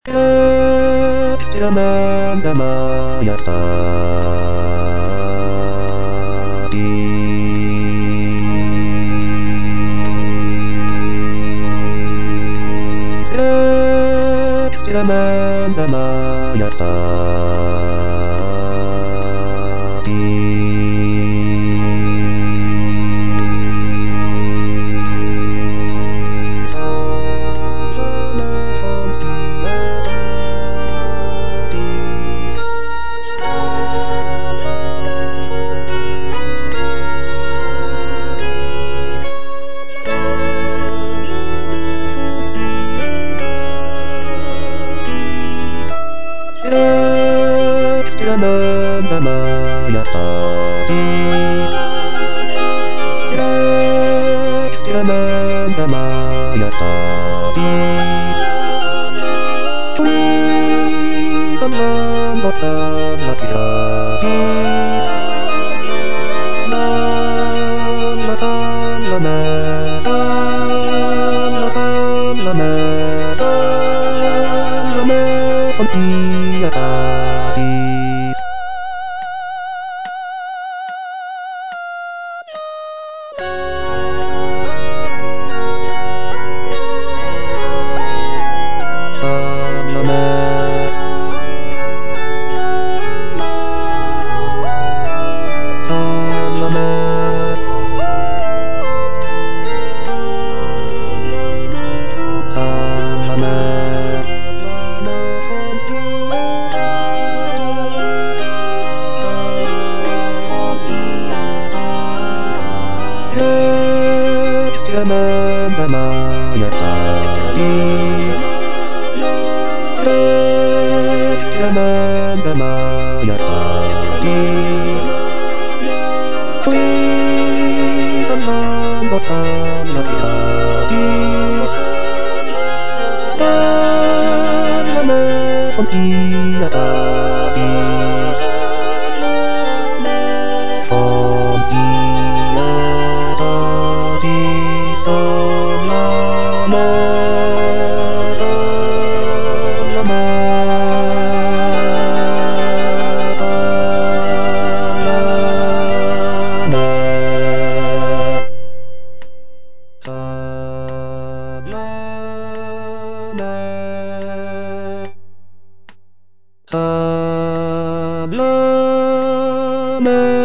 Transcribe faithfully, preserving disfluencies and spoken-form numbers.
Ekstremanda majestatis. Ekstremanda majestatis. Ekstremanda majestatis. Ekstremanda majestatis. Tuisan hambatan las gratis. Samlatan lame, samlatan lame, samlame contiatatis. Samlame, samlame, Ekstremanda majestatis. Ekstremanda majestatis. Tuisan hambatan las gratis. Samlame contiatatis. Contiatatis samlame, samlame, samlame, samlame.